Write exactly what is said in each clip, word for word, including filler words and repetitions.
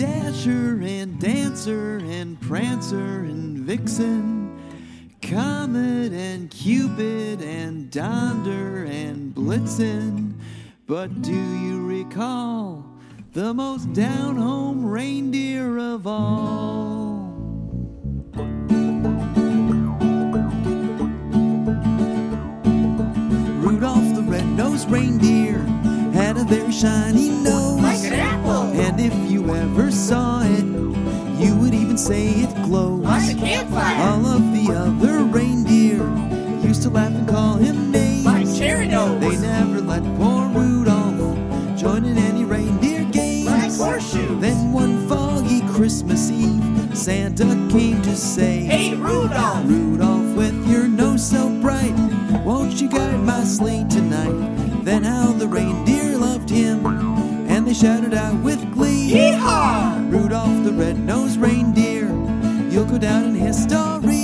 Dasher and Dancer and Prancer and Vixen, Comet and Cupid and Donder and Blitzen. But do you recall the most down-home reindeer of all? Rudolph the red-nosed reindeer had a very shiny nose, like an apple. And if you ever saw it, you would even say it glows like a campfire. All of the other reindeer used to laugh and call him names, like cherry nose. They never let poor Rudolph join in any reindeer games, like horseshoes. Then one foggy Christmas Eve, Santa came to say, Hey Rudolph, Rudolph, with your nose so bright, won't you guide my sleigh tonight? Then how the reindeer loved him, and they shouted out with glee, Yee-haw! Rudolph the red-nosed reindeer, you'll go down in history.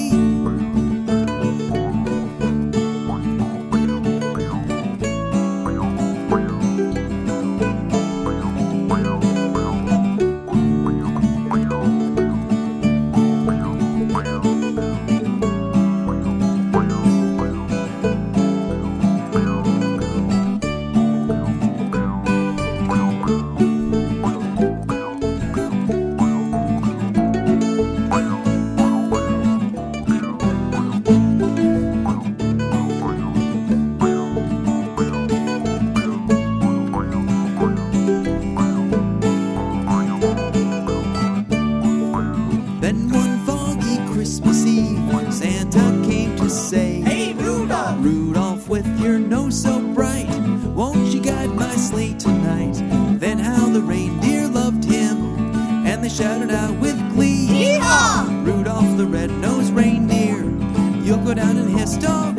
Then one foggy Christmas Eve, Santa came to say, Hey Rudolph, Rudolph, with your nose so bright, won't you guide my sleigh tonight? Then how the reindeer loved him, and they shouted out with glee, Yee-haw! Rudolph the red-nosed reindeer, you'll go down in history.